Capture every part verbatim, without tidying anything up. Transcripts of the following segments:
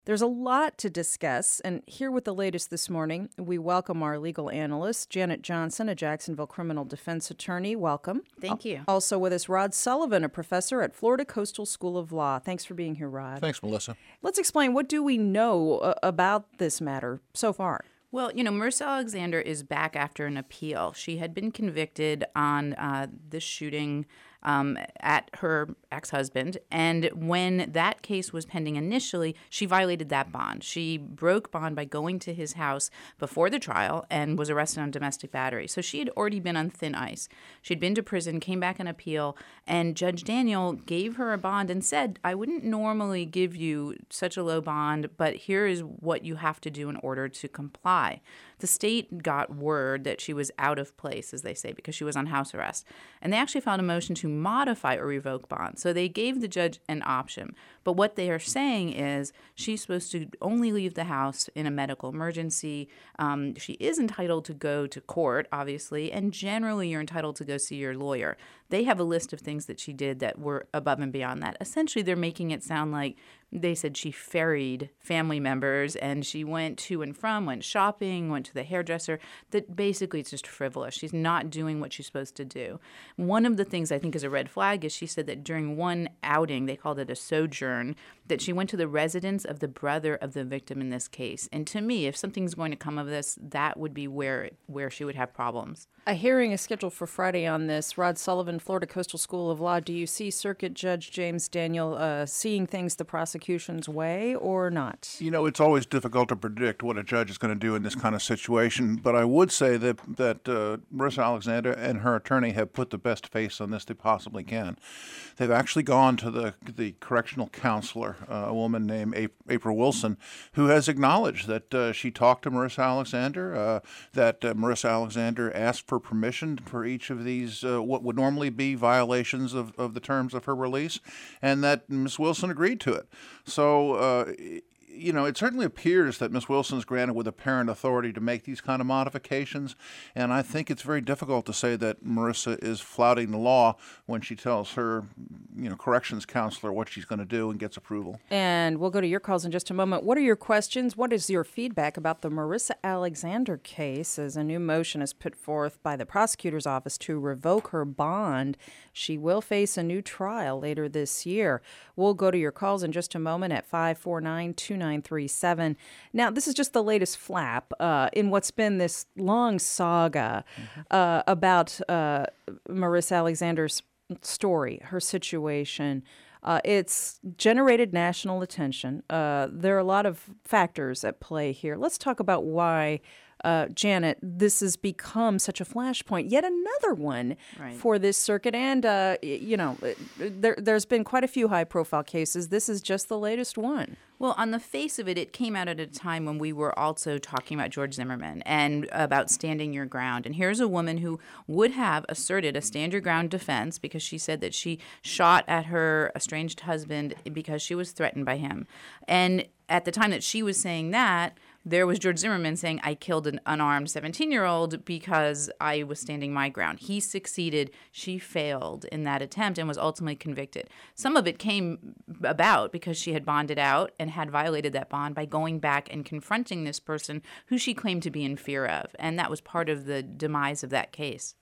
There's a lot to discuss, and here with the latest this morning, we welcome our legal analyst, Janet Johnson, a Jacksonville criminal defense attorney. Welcome. Thank you. Also with us, Rod Sullivan, a professor at Florida Coastal School of Law. Thanks for being here, Rod. Thanks, Melissa. Let's explain, what do we know uh, about this matter so far? Well, you know, Marissa Alexander is back after an appeal. She had been convicted on uh, this shooting um, at her ex-husband. And when that case was pending initially, she violated that bond. She broke bond by going to his house before the trial and was arrested on domestic battery. So she had already been on thin ice. She'd been to prison, came back on appeal, and Judge Daniel gave her a bond and said, I wouldn't normally give you such a low bond, but here is what you have to do in order to comply. The state got word that she was out of place, as they say, because she was on house arrest. And they actually filed a motion to modify or revoke bond. So they gave the judge an option. But what they are saying is she's supposed to only leave the house in a medical emergency. Um, she is entitled to go to court, obviously, and generally you're entitled to go see your lawyer. They have a list of things that she did that were above and beyond that. Essentially, they're making it sound like they said she ferried family members and she went to and from, went shopping, went to the hairdresser, that basically it's just frivolous. She's not doing what she's supposed to do. One of the things I think is a red flag is she said that during one outing, they called it a sojourn, that she went to the residence of the brother of the victim in this case. And to me, if something's going to come of this, that would be where where she would have problems. A hearing is scheduled for Friday on this. Rod Sullivan, Florida Coastal School of Law. Do you see Circuit Judge James Daniel uh, seeing things the prosecution's way or not? You know, it's always difficult to predict what a judge is going to do in this kind of situation, but I would say that, that uh, Marissa Alexander and her attorney have put the best face on this they possibly can. They've actually gone to the, the correctional counselor, uh, a woman named A- April Wilson, who has acknowledged that uh, she talked to Marissa Alexander, uh, that uh, Marissa Alexander asked for permission for each of these, uh, what would normally be violations of, of the terms of her release, and that Miz Wilson agreed to it. So, uh, you know, it certainly appears that Miz Wilson is granted with apparent authority to make these kind of modifications, and I think it's very difficult to say that Marissa is flouting the law when she tells her, you know, corrections counselor what she's going to do and gets approval. And we'll go to your calls in just a moment. What are your questions? What is your feedback about the Marissa Alexander case as a new motion is put forth by the prosecutor's office to revoke her bond? She will face a new trial later this year. We'll go to your calls in just a moment at five four nine, two nine three seven. Now, this is just the latest flap uh, in what's been this long saga mm-hmm. uh, about uh, Marissa Alexander's story, her situation. Uh, it's generated national attention. Uh, there are a lot of factors at play here. Let's talk about why, uh, Janet, this has become such a flashpoint. Yet another one right. for this circuit. And, uh, you know, there, there's been quite a few high-profile cases. This is just the latest one. Well, on the face of it, it came out at a time when we were also talking about George Zimmerman and about standing your ground. And here's a woman who would have asserted a stand your ground defense because she said that she shot at her estranged husband because she was threatened by him. And at the time that she was saying that, there was George Zimmerman saying, I killed an unarmed seventeen-year-old because I was standing my ground. He succeeded. She failed in that attempt and was ultimately convicted. Some of it came about because she had bonded out and had violated that bond by going back and confronting this person who she claimed to be in fear of. And that was part of the demise of that case.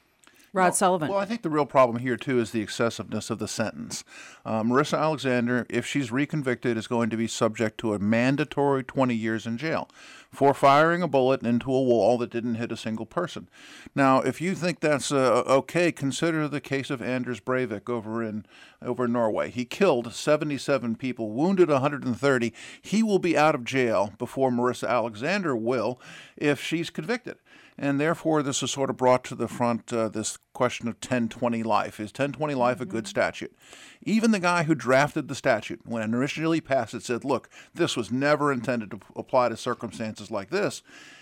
Rod well, Sullivan. Well, I think the real problem here, too, is the excessiveness of the sentence. Uh, Marissa Alexander, if she's reconvicted, is going to be subject to a mandatory twenty years in jail for firing a bullet into a wall that didn't hit a single person. Now, if you think that's uh, okay, consider the case of Anders Breivik over in over in Norway. He killed seventy-seven people, wounded one hundred thirty. He will be out of jail before Marissa Alexander will if she's convicted. And therefore, this is sort of brought to the front uh, this question of ten twenty life. Is ten twenty life a good statute? Even the guy who drafted the statute, when it originally passed it, said, look, this was never intended to apply to circumstances like this.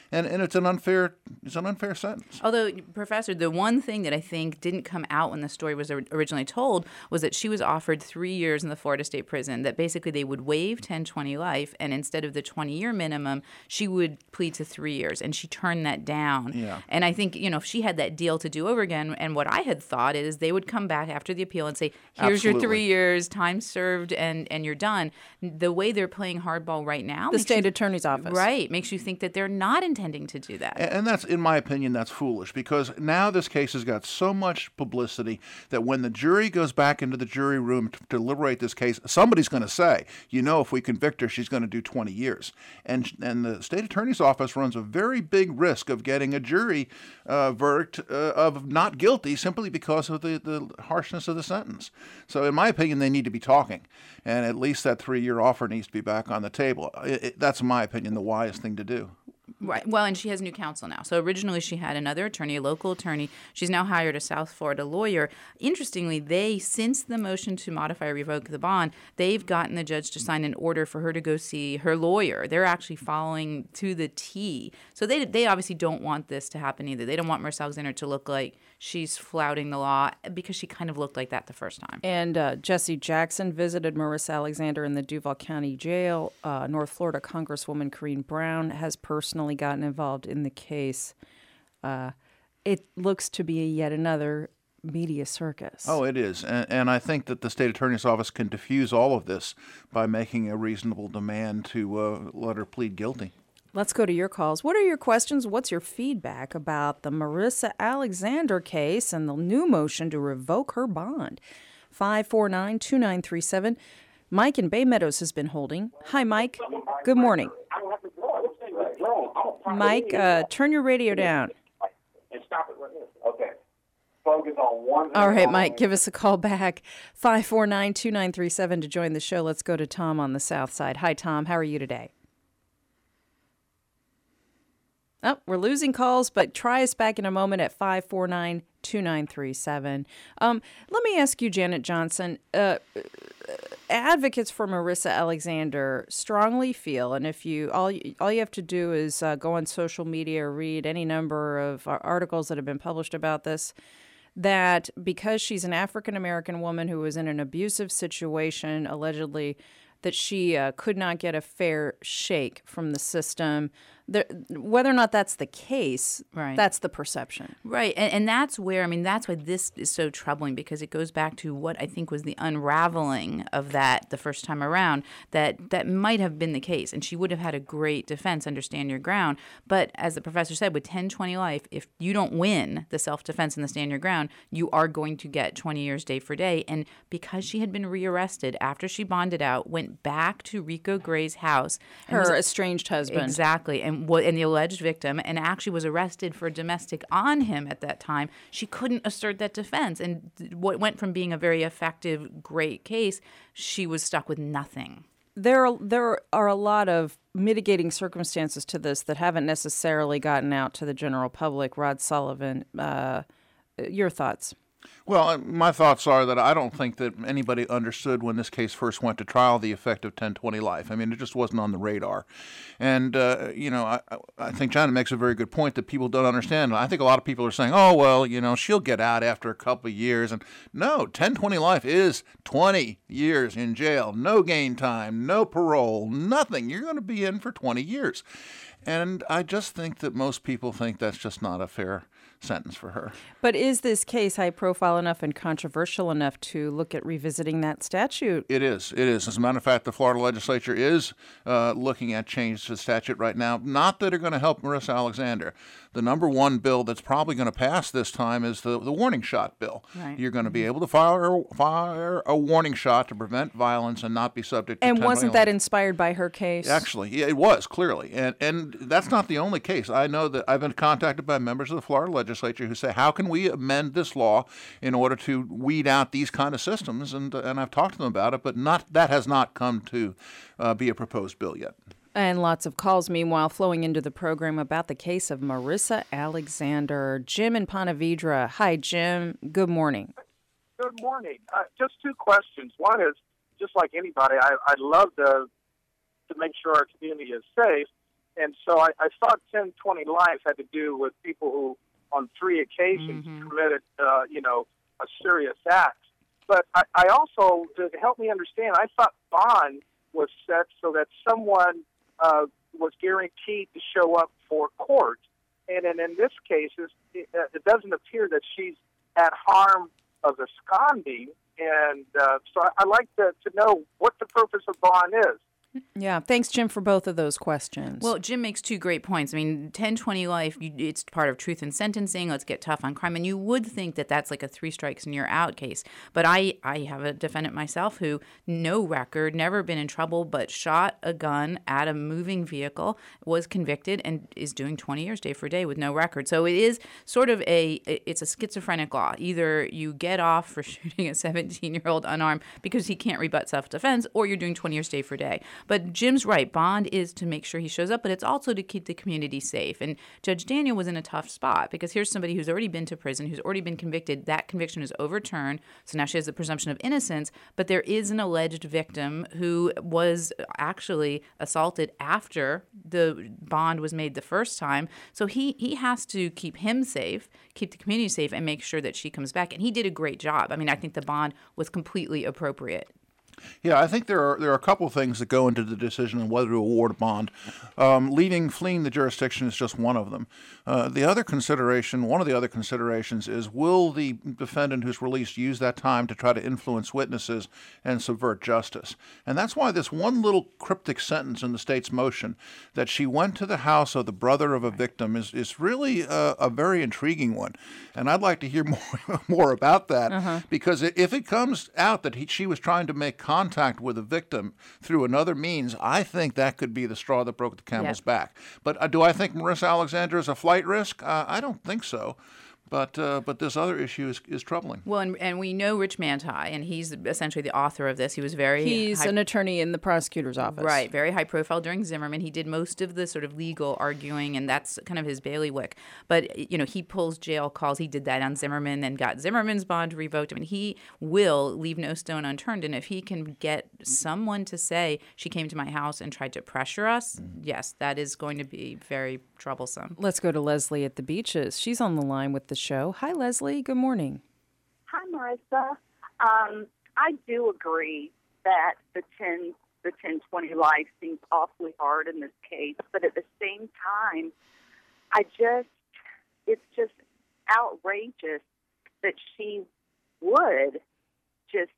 and, and it's an unfair it's an unfair sentence. Although, Professor, the one thing that I think didn't come out when the story was originally told was that she was offered three years in the Florida State Prison, that basically they would waive ten twenty life, and instead of the twenty-year minimum, she would plead to three years, and she turned that down. Yeah. And I think, you know, if she had that deal to do over again, and what I had thought is they would come back after the appeal and say, here's Absolutely. your three years, time served, and, and you're done. The way they're playing hardball right now. The makes state you, attorney's office. Right. Makes you think that they're not intending to do that. And that's, in my opinion, that's foolish, because now this case has got so much publicity that when the jury goes back into the jury room to deliberate this case, somebody's going to say, you know, if we convict her, she's going to do twenty years. And and the state attorney's office runs a very big risk of getting a jury uh, verdict uh, of not guilty simply because of the, the harshness of the sentence. So in my opinion, they need to be talking. And at least that three-year offer needs to be back on the table. It, it, that's, in my opinion, the wise thing to do. Right. Well, and she has new counsel now. So originally she had another attorney, a local attorney. She's now hired a South Florida lawyer. Interestingly, they, since the motion to modify or revoke the bond, they've gotten the judge to sign an order for her to go see her lawyer. They're actually following to the T. So they they obviously don't want this to happen either. They don't want Marissa Alexander to look like she's flouting the law, because she kind of looked like that the first time. And uh, Jesse Jackson visited Marissa Alexander in the Duval County Jail. Uh, North Florida Congresswoman Corrine Brown has personally gotten involved in the case. Uh, it looks to be yet another media circus. Oh, it is. And, and I think that the state attorney's office can diffuse all of this by making a reasonable demand to uh, let her plead guilty. Let's go to your calls. What are your questions? What's your feedback about the Marissa Alexander case and the new motion to revoke her bond? five four nine, two nine three seven. Mike in Bay Meadows has been holding. Hi, Mike. Good morning. Mike, uh, turn your radio down. And stop it right here. Okay. Focus on one. All right, Mike, give us a call back. five four nine, two nine three seven to join the show. Let's go to Tom on the south side. Hi, Tom. How are you today? Oh, we're losing calls, but try us back in a moment at five four nine, two nine three seven. Um, let me ask you, Janet Johnson, uh, advocates for Marissa Alexander strongly feel, and if you all you, all you have to do is uh, go on social media or read any number of articles that have been published about this, that because she's an African-American woman who was in an abusive situation, allegedly, that she uh, could not get a fair shake from the system. There, whether or not that's the case, right. That's the perception. Right. And, and that's where, I mean, that's why this is so troubling, because it goes back to what I think was the unraveling of that the first time around, that that might have been the case. And she would have had a great defense under Stand Your Ground. But as the professor said, with ten twenty life, if you don't win the self-defense and the Stand Your Ground, you are going to get twenty years day for day. And because she had been rearrested after she bonded out, went back to Rico Gray's house. Her was, estranged husband. Exactly. And and the alleged victim, and actually was arrested for domestic on him at that time, she couldn't assert that defense. And what went from being a very effective, great case, she was stuck with nothing. There are, there are a lot of mitigating circumstances to this that haven't necessarily gotten out to the general public. Rod Sullivan, uh, your thoughts? Well, my thoughts are that I don't think that anybody understood when this case first went to trial the effect of ten twenty life. I mean, it just wasn't on the radar. And, uh, you know, I, I think Janet makes a very good point that people don't understand. I think a lot of people are saying, oh, well, you know, she'll get out after a couple of years. And no, ten twenty life is twenty years in jail, no gain time, no parole, nothing. You're going to be in for twenty years. And I just think that most people think that's just not a fair sentence for her. But is this case high profile enough and controversial enough to look at revisiting that statute? It is. It is. As a matter of fact, the Florida legislature is uh, looking at changes to the statute right now, not that are going to help Marissa Alexander. The number one bill that's probably going to pass this time is the, the warning shot bill. Right. You're going to be able to fire, fire a warning shot to prevent violence and not be subject to And wasn't that life. inspired by her case? Actually, yeah, it was, clearly. And and that's not the only case. I know that I've been contacted by members of the Florida legislature who say, how can we amend this law in order to weed out these kind of systems? And and I've talked to them about it, but not that has not come to uh, be a proposed bill yet. And lots of calls, meanwhile, flowing into the program about the case of Marissa Alexander. Jim in Ponte Vedra. Hi, Jim. Good morning. Good morning. Uh, just two questions. One is, just like anybody, I, I'd love to to make sure our community is safe. And so I, I thought ten twenty life had to do with people who, on three occasions, Mm-hmm. committed, uh, you know, a serious act. But I, I also, to help me understand, I thought bond was set so that someone uh, was guaranteed to show up for court. And, and in this case, it, it doesn't appear that she's at harm of absconding. And uh, so I, I'd like to, to know what the purpose of bond is. Yeah, thanks, Jim, for both of those questions. Well, Jim makes two great points. I mean, ten twenty life, you, it's part of truth in sentencing. Let's get tough on crime. And you would think that that's like a three strikes and you're out case. But I, I have a defendant myself who, no record, never been in trouble, but shot a gun at a moving vehicle, was convicted, and is doing twenty years day for day with no record. So it is sort of a, it's a schizophrenic law. Either you get off for shooting a seventeen-year-old unarmed because he can't rebut self-defense, or you're doing twenty years day for day. But Jim's right. Bond is to make sure he shows up, but it's also to keep the community safe. And Judge Daniel was in a tough spot because here's somebody who's already been to prison, who's already been convicted. That conviction is overturned, so now she has the presumption of innocence, but there is an alleged victim who was actually assaulted after the bond was made the first time. So he, he has to keep him safe, keep the community safe, and make sure that she comes back. And he did a great job. I mean, I think the bond was completely appropriate. Yeah, I think there are there are a couple of things that go into the decision on whether to award a bond. Um, leaving, fleeing the jurisdiction is just one of them. Uh, the other consideration, one of the other considerations, is will the defendant who's released use that time to try to influence witnesses and subvert justice? And that's why this one little cryptic sentence in the state's motion that she went to the house of the brother of a victim is is really a, a very intriguing one. And I'd like to hear more more about that uh-huh. because if it comes out that he, she was trying to make contact with a victim through another means, I think that could be the straw that broke the camel's yep. back. But uh, do I think Marissa Alexander is a flight risk? Uh, I don't think so. But uh, but this other issue is, is troubling. Well, and, and we know Rich Manti, and he's essentially the author of this. He was very he's high, an attorney in the prosecutor's office, right? Very high profile during Zimmerman. He did most of the sort of legal arguing, and that's kind of his bailiwick. But you know, he pulls jail calls. He did that on Zimmerman, and got Zimmerman's bond revoked. I mean, he will leave no stone unturned. And if he can get someone to say she came to my house and tried to pressure us, mm-hmm. yes, that is going to be very troublesome. Let's go to Leslie at the Beaches. She's on the line with the show. Hi, Leslie. Good morning. Hi, Marissa. Um, I do agree that the ten the ten twenty life seems awfully hard in this case, but at the same time, I just it's just outrageous that she would just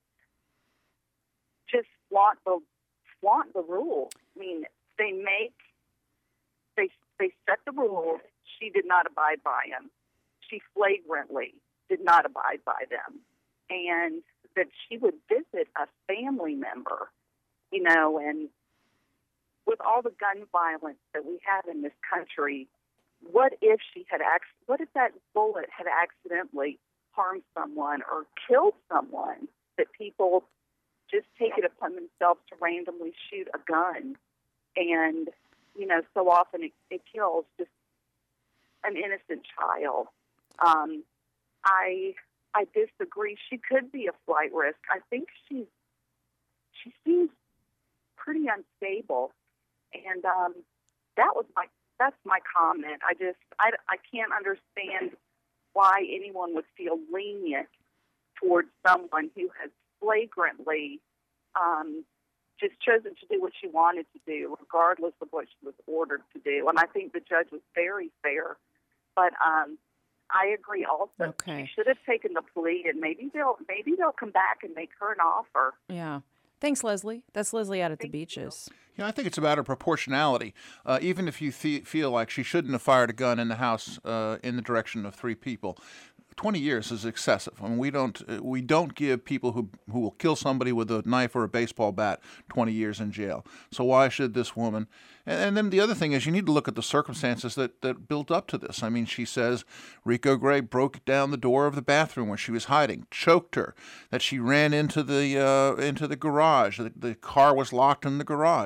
just flaunt the flaunt the rules. I mean, they make they they set the rules. She did not abide by them. She flagrantly did not abide by them, and that she would visit a family member, you know, and with all the gun violence that we have in this country, what if she had ac- what if that bullet had accidentally harmed someone or killed someone, that people just take it upon themselves to randomly shoot a gun, and, you know, so often it, it kills just an innocent child. Um, I I disagree. She could be a flight risk. I think she's she seems pretty unstable, and um, that was my that's my comment. I just I, I can't understand why anyone would feel lenient towards someone who has flagrantly um, just chosen to do what she wanted to do, regardless of what she was ordered to do. And I think the judge was very fair, but. Um, I agree also. Okay. She should have taken the plea, and maybe they'll maybe they'll come back and make her an offer. Yeah. Thanks, Leslie. That's Leslie out at Thank the Beaches. You. Yeah, I think it's a matter of proportionality. Uh, even if you fe- feel like she shouldn't have fired a gun in the house uh, in the direction of three people, twenty years is excessive. I mean, we don't uh, we don't give people who who will kill somebody with a knife or a baseball bat twenty years in jail. So why should this woman? And, and then the other thing is you need to look at the circumstances that, that built up to this. I mean, she says Rico Gray broke down the door of the bathroom where she was hiding, choked her, that she ran into the uh, into the garage, the, the car was locked in the garage.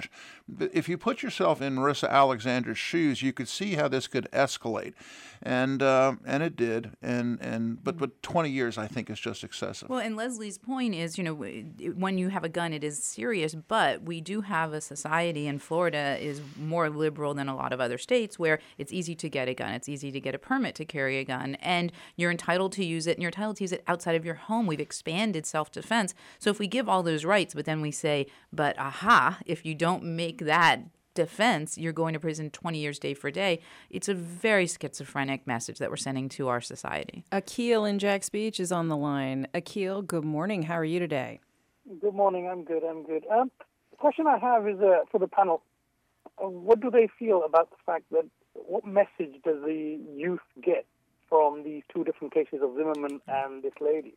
But if you put yourself in Marissa Alexander's shoes, you could see how this could escalate, and uh, and it did. And and but but twenty years, I think, is just excessive. Well, and Leslie's point is, you know, when you have a gun, it is serious. But we do have a society, and Florida is more liberal than a lot of other states, where it's easy to get a gun, it's easy to get a permit to carry a gun, and you're entitled to use it, and you're entitled to use it outside of your home. We've expanded self-defense. So if we give all those rights, but then we say, but aha, if you don't make that defense, you're going to prison twenty years day for day. It's a very schizophrenic message that we're sending to our society. Akil in Jack's Beach is on the line. Akil, good morning. How are you today? Good morning. I'm good. I'm good. Um, the question I have is uh, for the panel. Uh, what do they feel about the fact that, what message does the youth get from these two different cases of Zimmerman and this lady,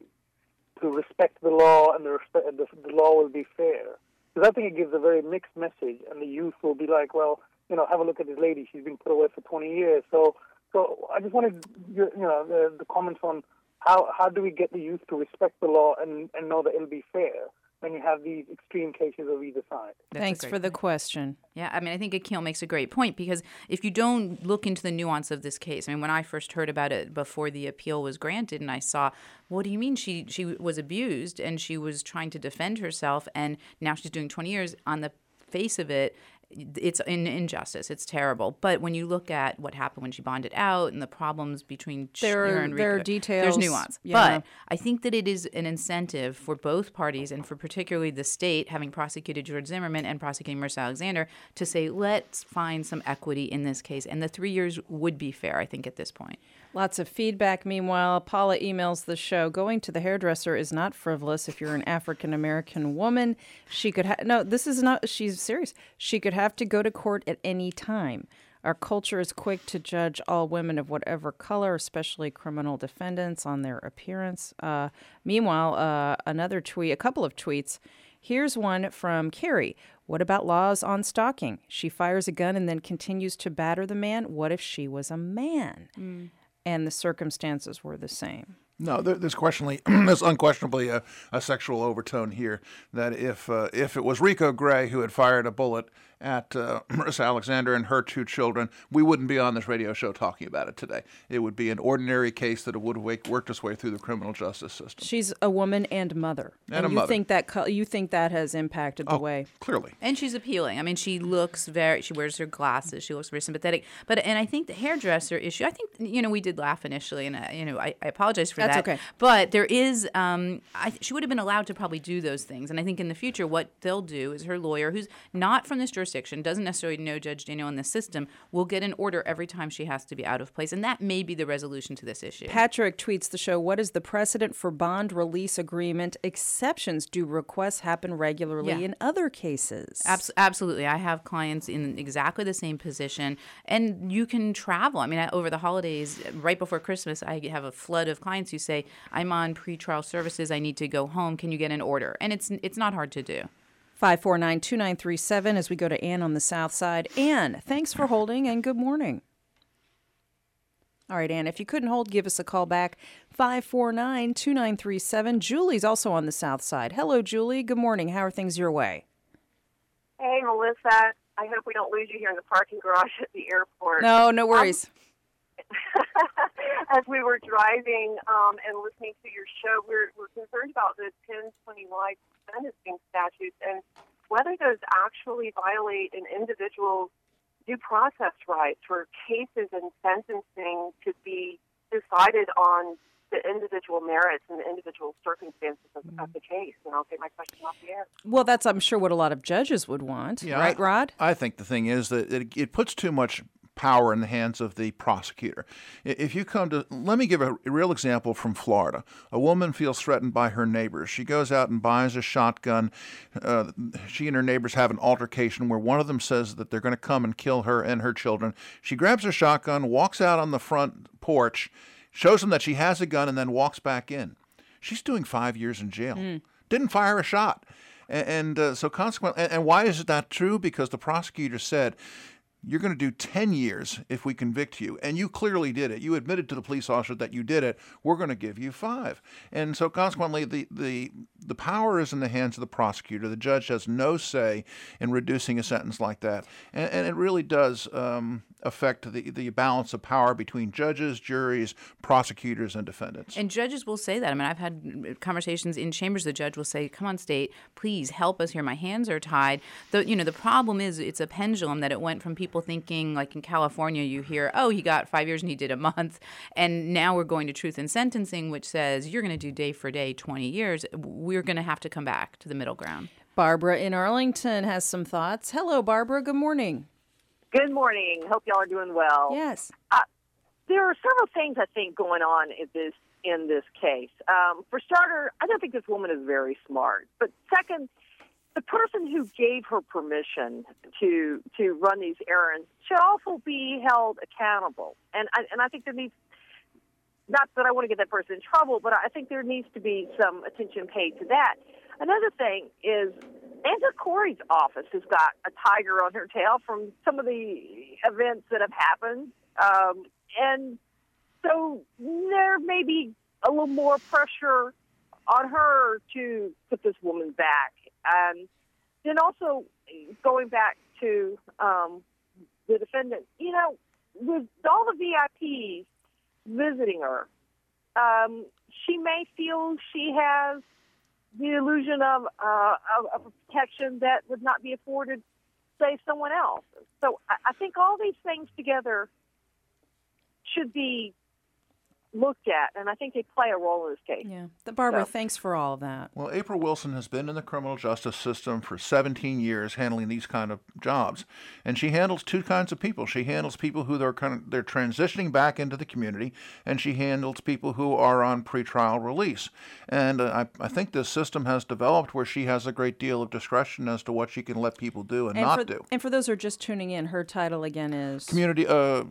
to respect the law and the, respect, the, the law will be fair? Because I think it gives a very mixed message, and the youth will be like, well, you know, have a look at this lady. She's been put away for twenty years. So, so I just wanted, you know, the, the comments on how how do we get the youth to respect the law and, and know that it'll be fair when you have these extreme cases of either side. That's Thanks for the question. Yeah, I mean, I think Akil makes a great point, because if you don't look into the nuance of this case, I mean, when I first heard about it before the appeal was granted, and I saw, what do you mean she she was abused and she was trying to defend herself, and now she's doing twenty years, on the face of it, it's an injustice. It's terrible. But when you look at what happened when she bonded out and the problems between There are- Schneier and there are Rico, details. there's nuance. Yeah. But I think that it is an incentive for both parties, and for particularly the state, having prosecuted George Zimmerman and prosecuting Marissa Alexander, to say, let's find some equity in this case. And the three years would be fair, I think, at this point. Lots of feedback. Meanwhile, Paula emails the show, going to the hairdresser is not frivolous. If you're an African-American woman, she could have, no, this is not, she's serious. She could have to go to court at any time. Our culture is quick to judge all women of whatever color, especially criminal defendants, on their appearance. Uh, meanwhile, uh, another tweet, a couple of tweets. Here's one from Carrie. What about laws on stalking? She fires a gun and then continues to batter the man. What if she was a man? Mm. And the circumstances were the same. No, there, there's questionably, there's unquestionably a, a sexual overtone here. That if uh, if it was Rico Gray who had fired a bullet at uh, Marissa Alexander and her two children, we wouldn't be on this radio show talking about it today. It would be an ordinary case that would have worked its way through the criminal justice system. She's a woman and mother, and, and a you mother. think that co- you think that has impacted the oh, way. Clearly, and she's appealing. I mean, she looks very. She wears her glasses. She looks very sympathetic. But and I think the hairdresser issue. I think you know we did laugh initially, and I, you know I, I apologize for That's that. okay. But there is. Um, I, she would have been allowed to probably do those things, and I think in the future what they'll do is her lawyer, who's not from this jurisdiction, doesn't necessarily know Judge Daniel in the system, will get an order every time she has to be out of place, and that may be the resolution to this issue. Patrick tweets the show, what is the precedent for bond release agreement exceptions? Do requests happen regularly Yeah. in other cases? Abs- absolutely. I have clients in exactly the same position, and you can travel. I mean, I, over the holidays, right before Christmas, I have a flood of clients who say, I'm on pretrial services, I need to go home, can you get an order? And it's it's not hard to do. five four nine, two nine three seven as we go to Ann on the south side. Ann, thanks for holding and good morning. All right, Ann, if you couldn't hold, give us a call back. five four nine, two nine three seven. Julie's also on the south side. Hello, Julie. Good morning. How are things your way? Hey, Melissa. I hope we don't lose you here in the parking garage at the airport. No, no worries. Um, as we were driving um, and listening to your show, we're, we're concerned about the ten twenty life sentencing statutes and whether those actually violate an individual's due process rights for cases and sentencing to be decided on the individual merits and the individual circumstances of, of the case. And I'll take my question off the air. Well, that's, I'm sure, what a lot of judges would want. Yeah, right, Rod? I, I think the thing is that it, it puts too much power in the hands of the prosecutor. If you come to, let me give a real example from Florida. A woman feels threatened by her neighbors. She goes out and buys a shotgun. Uh, she and her neighbors have an altercation where one of them says that they're going to come and kill her and her children. She grabs her shotgun, walks out on the front porch, shows them that she has a gun, and then walks back in. She's doing five years in jail. Mm. Didn't fire a shot. And, and uh, so consequently, and, and why is that true? Because the prosecutor said, you're going to do ten years if we convict you. And you clearly did it. You admitted to the police officer that you did it. We're going to give you five. And so consequently, the, the, the power is in the hands of the prosecutor. The judge has no say in reducing a sentence like that. And, and it really does um, affect the, the balance of power between judges, juries, prosecutors, and defendants. And judges will say that. I mean, I've had conversations in chambers. The judge will say, come on, state, please help us here. My hands are tied. The, you know, the problem is it's a pendulum that it went from people thinking, like in California, you hear, oh, he got five years and he did a month. And now we're going to truth in sentencing, which says you're going to do day for day twenty years. We're going to have to come back to the middle ground. Barbara in Arlington has some thoughts. Hello, Barbara. Good morning. Good morning. Hope y'all are doing well. Yes. Uh, there are several things I think going on in this in this case. Um, for starter, I don't think this woman is very smart. But second, the person who gave her permission to to run these errands should also be held accountable. And I, and I think there needs, not that I want to get that person in trouble, but I think there needs to be some attention paid to that. Another thing is Angela Corey's office has got a tiger on her tail from some of the events that have happened. Um, and so there may be a little more pressure on her to put this woman back. And then also going back to um, the defendant, you know, with all the V I Ps visiting her, um, she may feel she has the illusion of, uh, of, of protection that would not be afforded, say, someone else. So I, I think all these things together should be looked at, and I think they play a role in this case. Yeah. The Barbara, So- thanks for all of that. Well, April Wilson has been in the criminal justice system for seventeen years handling these kind of jobs. And she handles two kinds of people. She handles people who they're kind of, they're transitioning back into the community, and she handles people who are on pretrial release. And uh, I, I think this system has developed where she has a great deal of discretion as to what she can let people do and, And not for, do. and for those who are just tuning in, her title again is Community uh,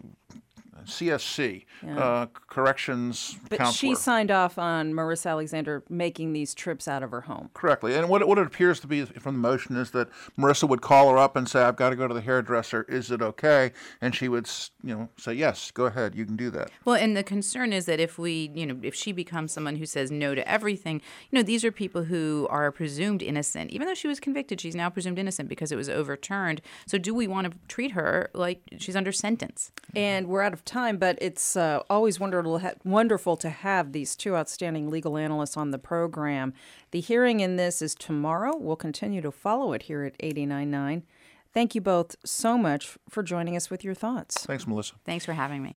C S C, Yeah. uh, Corrections But Counselor. she signed off on Marissa Alexander making these trips out of her home. Correctly. And what, what it appears to be from the motion is that Marissa would call her up and say, I've got to go to the hairdresser. Is it okay? And she would, you know, say, yes, go ahead. You can do that. Well, and the concern is that if we, you know, if she becomes someone who says no to everything, you know, these are people who are presumed innocent. Even though she was convicted, she's now presumed innocent because it was overturned. So do we want to treat her like she's under sentence? And we're out of time, but it's uh, always wonderful, wonderful to have these two outstanding legal analysts on the program. The hearing in this is tomorrow. We'll continue to follow it here at eighty-nine point nine. Thank you both so much for joining us with your thoughts. Thanks, Melissa. Thanks for having me.